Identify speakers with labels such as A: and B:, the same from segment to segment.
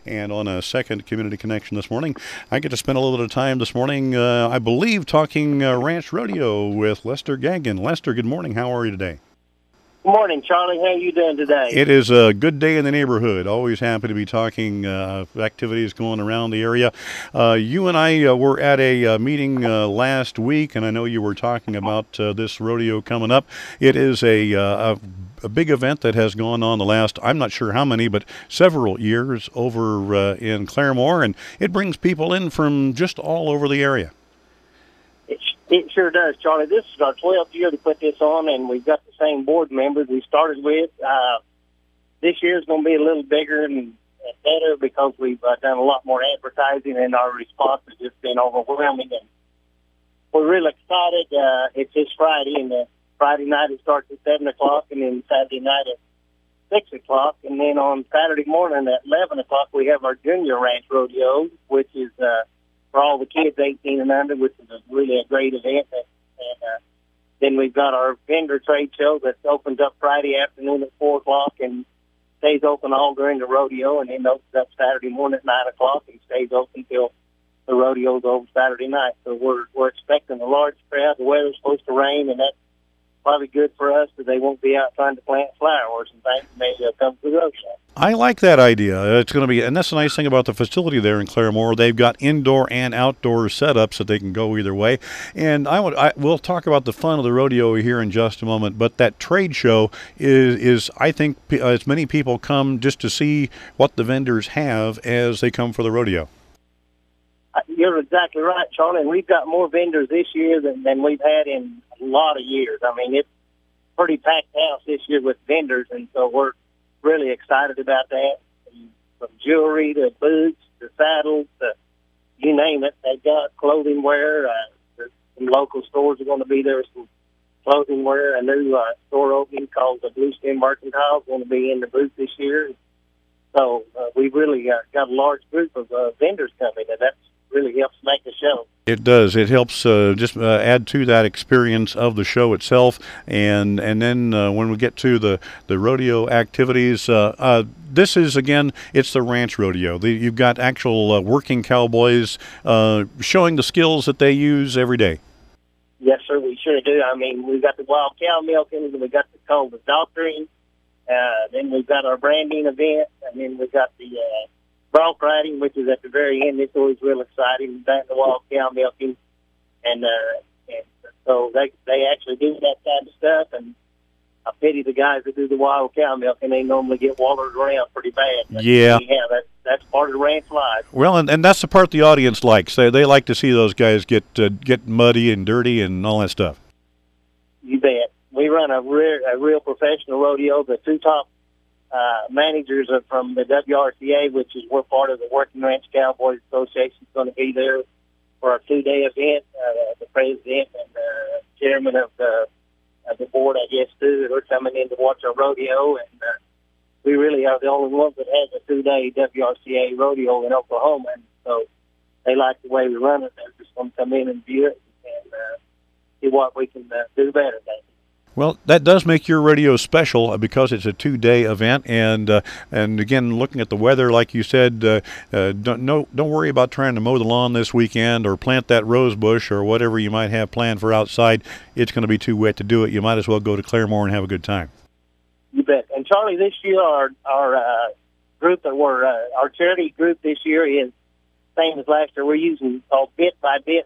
A: And on a second Community Connection this morning, I get to spend a little bit of time this morning, I believe, talking ranch rodeo with Lester Gagin. Lester, good morning. How are you today?
B: Good morning, Charlie. How are you doing today?
A: It is a good day in the neighborhood. Always happy to be talking activities going around the area. You and I were at a meeting last week, and I know you were talking about this rodeo coming up. It is a big event that has gone on the last, I'm not sure how many, but several years over in Claremore, and it brings people in from just all over the area.
B: It sure does, Charlie. This is our 12th year to put this on, and we've got the same board members we started with. This year is going to be a little bigger and better because we've done a lot more advertising, and our response has just been overwhelming. And we're really excited. It's this Friday, and Friday night it starts at 7 o'clock, and then Saturday night at 6 o'clock. And then on Saturday morning at 11 o'clock, we have our Junior Ranch Rodeo, which is for all the kids 18 and under, which is really a great event. And then we've got our vendor trade show that opens up Friday afternoon at 4 o'clock and stays open all during the rodeo, and then opens up Saturday morning at 9 o'clock and stays open till the rodeo's over Saturday night. So we're expecting a large crowd. The weather's supposed to rain, and that's probably good for us because they won't be out trying to plant flowers and things. Maybe they'll come to the rodeo.
A: I like that idea. It's going to be, and that's the nice thing about the facility there in Claremore. They've got indoor and outdoor setups that they can go either way. And we'll talk about the fun of the rodeo here in just a moment. But that trade show is I think, as many people come just to see what the vendors have as they come for the rodeo.
B: You're exactly right, Charlie. And we've got more vendors this year than we've had in a lot of years. I mean, it's a pretty packed house this year with vendors, and so we're really excited about that. From jewelry to boots to saddles to you name it. They've got clothing wear. Some local stores are going to be there. Some clothing wear. A new store opening called the Blue Stem Mercantile is going to be in the booth this year. So we've really got a large group of vendors coming, and that really helps make the show.
A: It does. It helps just add to that experience of the show itself. And then when we get to the rodeo activities, this is, again, it's the ranch rodeo. You've got actual working cowboys showing the skills that they use every day.
B: Yes, sir, we sure do. I mean, we've got the wild cow milking, and we've got the doctoring, then we've got our branding event, and then we've got the bronc riding, which is at the very end. It's always real exciting. Back the wild cow milking, and so they actually do that kind of stuff. And I pity the guys that do the wild cow milking. They normally get watered around pretty bad. But
A: yeah,
B: that's part of the ranch life.
A: Well, and that's the part the audience likes. They like to see those guys get muddy and dirty and all that stuff.
B: You bet. We run a real professional rodeo. The two top managers are from the WRCA, which is we're part of the Working Ranch Cowboys Association, is going to be there for our 2-day event. The president and chairman of the board, I guess, too, are coming in to watch our rodeo. And we really are the only ones that has a 2-day WRCA rodeo in Oklahoma. And so they like the way we run it. They're just going to come in and view it and see what we can do better.
A: Well, that does make your rodeo special because it's a 2-day event, and again, looking at the weather, like you said, don't worry about trying to mow the lawn this weekend or plant that rose bush or whatever you might have planned for outside. It's going to be too wet to do it. You might as well go to Claremore and have a good time. You
B: bet. And Charlie, this year our group that our charity group this year is same as last year. We're using called Bit by Bit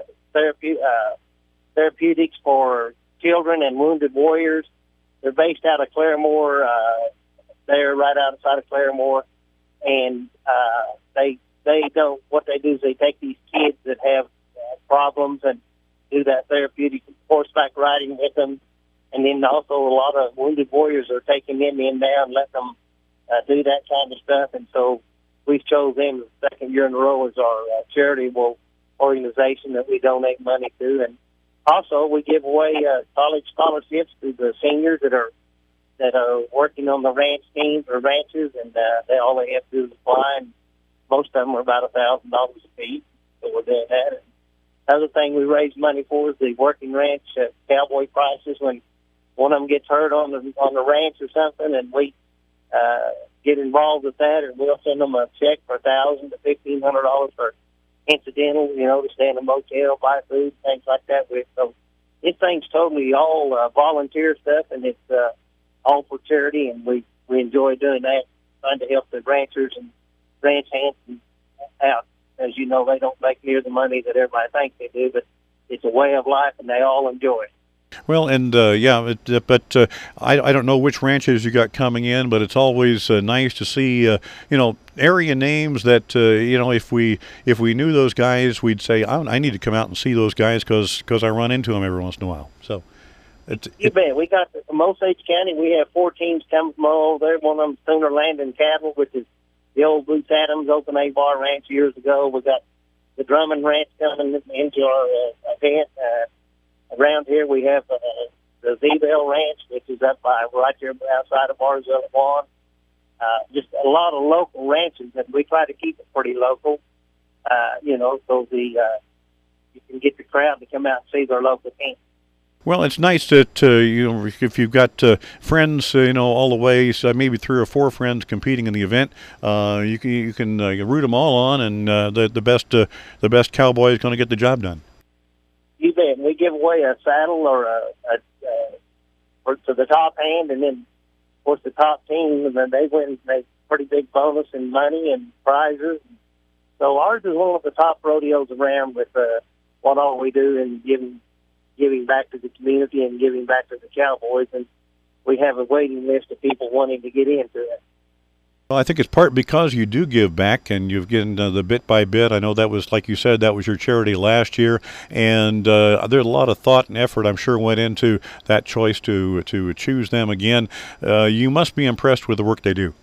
B: therapeutics for children and wounded warriors. They're based out of Claremore. They're right outside of Claremore, and what they do is they take these kids that have problems and do that therapeutic horseback riding with them, and then also a lot of wounded warriors are taking them in now and let them do that kind of stuff. And so we've chose them the second year in a row as our charitable organization that we donate money to. And also, we give away college scholarships to the seniors that are working on the ranch teams or ranches, and all they have to do is apply. And most of them are about $1,000 a piece, so we're doing that. And another thing we raise money for is the working ranch cowboy prices. When one of them gets hurt on the ranch or something, and we get involved with that, and we'll send them a check for $1,000 to $1,500 for incidental, to stay in a motel, buy food, things like that with. So this thing's totally all volunteer stuff, and it's all for charity, and we enjoy doing that, trying to help the ranchers and ranch hands out. As you know, they don't make near the money that everybody thinks they do, but it's a way of life, and they all enjoy it.
A: Well, and I don't know which ranches you got coming in, but it's always nice to see area names that if we knew those guys, we'd say I need to come out and see those guys because I run into them every once in a while. So
B: you bet. We got from Osage County. We have 4 teams coming from all over there. One of them Sooner Landing Cattle, which is the old Boots Adams Open A Bar Ranch years ago. We got the Drummond Ranch coming into our event. Around here, we have the Zebel Ranch, which is up by right there outside of Barzell and Juan. Just a lot of local ranches, and we try to keep it pretty local. So you can get the crowd to come out and see their local team.
A: Well, it's nice that if you've got friends, all the way, so maybe 3 or 4 friends competing in the event, you can root them all on, and the best cowboy is going to get the job done.
B: You bet. We give away a saddle or to the top hand, and then of course the top team, and then they win a pretty big bonus and money and prizes. So ours is one of the top rodeos around with what all we do and giving back to the community and giving back to the cowboys, and we have a waiting list of people wanting to get into it.
A: Well, I think it's part because you do give back, and you've given the bit by bit. I know that was, like you said, that was your charity last year, and there's a lot of thought and effort, I'm sure, went into that choice to choose them again. You must be impressed with the work they do.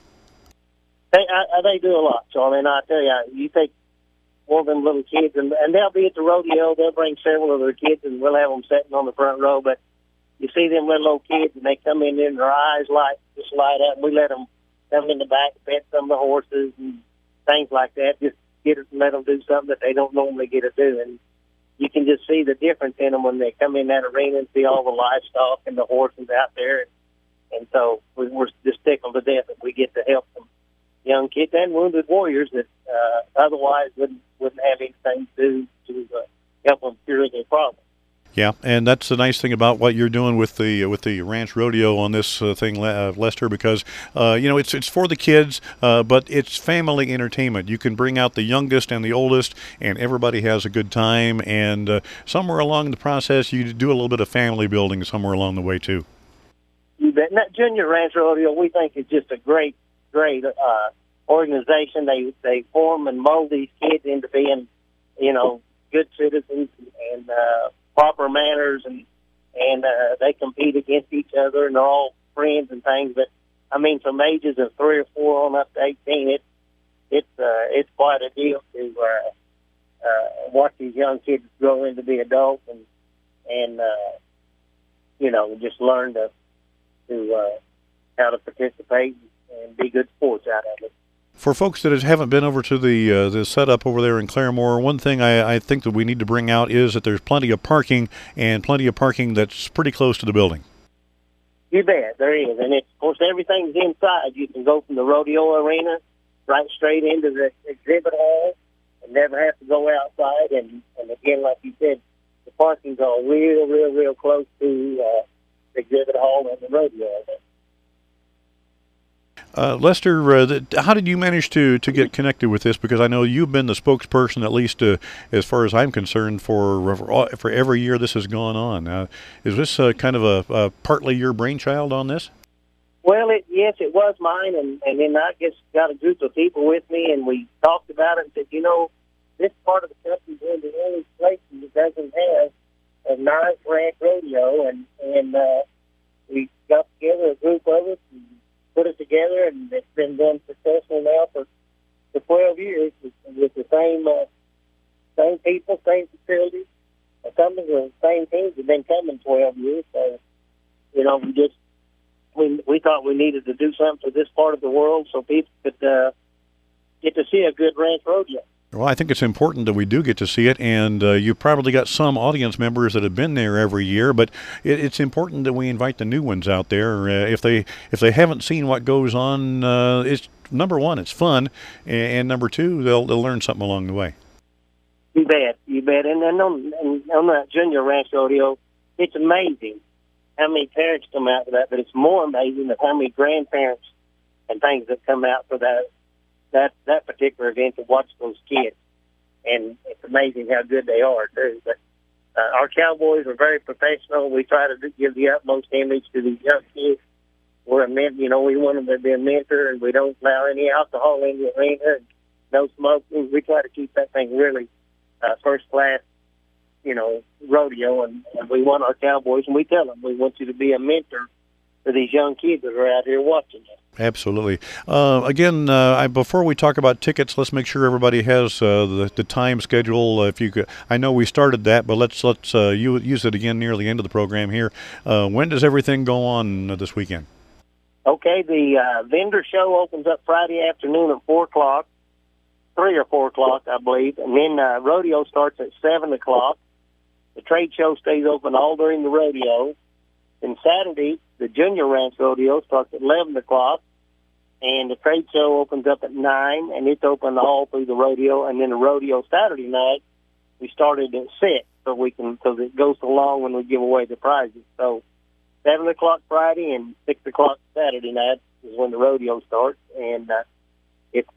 B: They do a lot, Charlie, and I tell you, you take one of them little kids, and they'll be at the rodeo. They'll bring several of their kids, and we'll have them sitting on the front row. But you see them little old kids, and they come in, and their eyes just light up, and we let them come in the back, pet some of the horses and things like that. Just let them do something that they don't normally get to do, and you can just see the difference in them when they come in that arena and see all the livestock and the horses out there. And so we're just tickled to death that we get to help them young kids and wounded warriors that otherwise wouldn't have anything to help them cure their problem.
A: Yeah, and that's the nice thing about what you're doing with the ranch rodeo on this thing, Lester, because it's for the kids, but it's family entertainment. You can bring out the youngest and the oldest, and everybody has a good time. And somewhere along the process, you do a little bit of family building somewhere along the way too.
B: You bet. And that Junior Ranch Rodeo, we think, is just a great organization. They form and mold these kids into being, good citizens and proper manners, and they compete against each other, and they're all friends and things. But I mean, from ages of 3 or 4 on up to 18, it's quite a deal to watch these young kids grow into be adults and just learn to how to participate and be good sports out of it.
A: For folks that haven't been over to the setup over there in Claremore, one thing I think that we need to bring out is that there's plenty of parking, and plenty of parking that's pretty close to the building.
B: You bet, there is. And, of course, everything's inside. You can go from the rodeo arena right straight into the exhibit hall and never have to go outside. And again, like you said, the parking's all real close to the exhibit hall and the rodeo arena.
A: Lester, how did you manage to get connected with this? Because I know you've been the spokesperson, at least as far as I'm concerned, for every year this has gone on. Is this kind of a partly your brainchild on this?
B: Well, yes, it was mine, and then I just got a group of people with me, and we talked about it and said, this part of the country is one of the only places that doesn't have a nice ranch rodeo, and we got together a group of us and put it together, and it's been done successful now for 12 years with the same people, same facilities. Some of the same teams have been coming 12 years. So, we thought we needed to do something for this part of the world so people could get to see a good ranch rodeo.
A: Well, I think it's important that we do get to see it, and you've probably got some audience members that have been there every year, but it's important that we invite the new ones out there. If they haven't seen what goes on, it's number one, it's fun, and number two, they'll learn something along the way.
B: You bet, you bet. And then on that junior ranch rodeo, it's amazing how many parents come out for that, but it's more amazing how many grandparents and things that come out for that particular event to watch those kids. And it's amazing how good they are, too. But our cowboys are very professional. We try to give the utmost image to these young kids. We're a we want them to be a mentor, and we don't allow any alcohol in the arena, and no smoking. We try to keep that thing really first class, rodeo, and we want our cowboys, and we tell them we want you to be a mentor to these young kids that are out here watching us.
A: Absolutely. Again, before we talk about tickets, let's make sure everybody has the time schedule. If you could, I know we started that, but let's use it again near the end of the program here. When does everything go on this weekend?
B: Okay, the vendor show opens up Friday afternoon at 4 o'clock. 3 or 4 o'clock, I believe, and then rodeo starts at 7 o'clock. The trade show stays open all during the rodeo. And Saturday, the junior ranch rodeo starts at 11 o'clock, and the trade show opens up at 9, and it's open all through the rodeo. And then the rodeo Saturday night, we started at 6, because it goes so long when we give away the prizes. So 7 o'clock Friday and 6 o'clock Saturday night is when the rodeo starts, and it's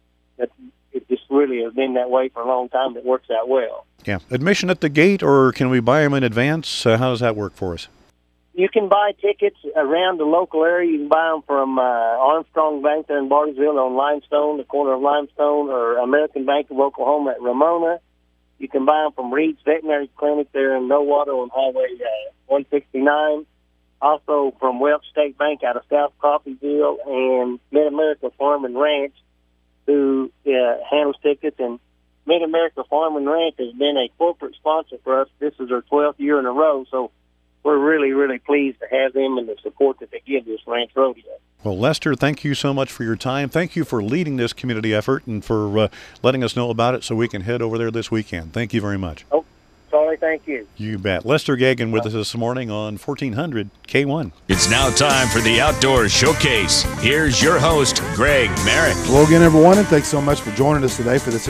B: just really has been that way for a long time. It works out well.
A: Yeah. Admission at the gate, or can we buy them in advance? How does that work for us?
B: You can buy tickets around the local area. You can buy them from Armstrong Bank there in Bartlesville on Limestone, the corner of Limestone, or American Bank of Oklahoma at Ramona. You can buy them from Reed's Veterinary Clinic there in Nowata on Highway 169. Also from Welch State Bank out of South Coffeeville, and Mid-America Farm and Ranch, who handles tickets. And Mid-America Farm and Ranch has been a corporate sponsor for us. This is our 12th year in a row, so we're really, really pleased to have them and the support that they give this ranch rodeo.
A: Well, Lester, thank you so much for your time. Thank you for leading this community effort and for letting us know about it so we can head over there this weekend. Thank you very much.
B: Oh, sorry, thank you.
A: You bet. Lester Gagan with us this morning on 1400 K1.
C: It's now time for the Outdoors Showcase. Here's your host, Greg Merrick.
D: Hello again, everyone, and thanks so much for joining us today for this